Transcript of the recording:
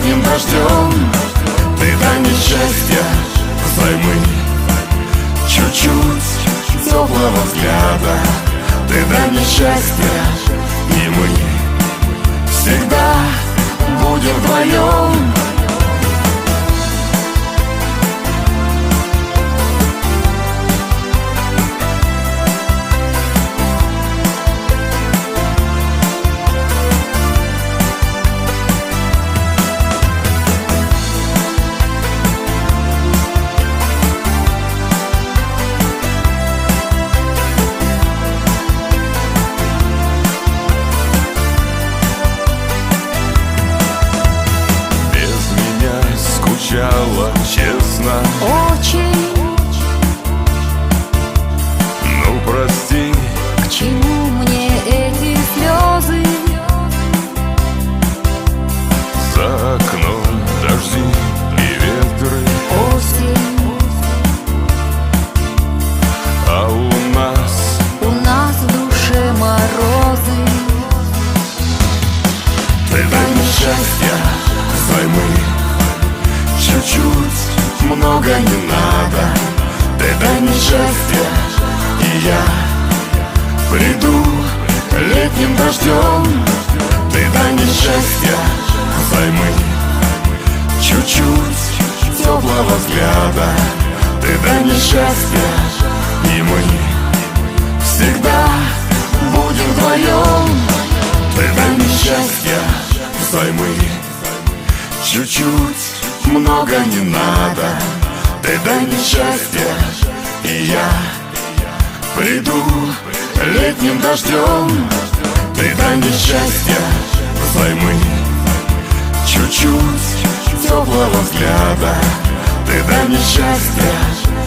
летним дождем. Ты дай мне счастья взаймы, чуть-чуть теплого взгляда. Ты дай мне счастья, и мы всегда будем вдвоем. Честно, очень. ну прости, К чему мне эти слезы? за окном дожди и ветры, Осень. а У нас в душе морозы. Ты дай мне счастья взаймы, чуть-чуть, много не надо. Ты дай мне счастье, и я приду летним дождем. Ты дай мне счастье взаймы, чуть-чуть теплого взгляда. Ты дай мне счастье, и мы всегда будем вдвоем. Ты дай мне счастье взаймы, чуть-чуть, много не надо. Ты дай мне счастье, и я приду летним дождем. Ты дай мне счастье взаймы, чуть-чуть теплого взгляда. Ты дай мне счастье,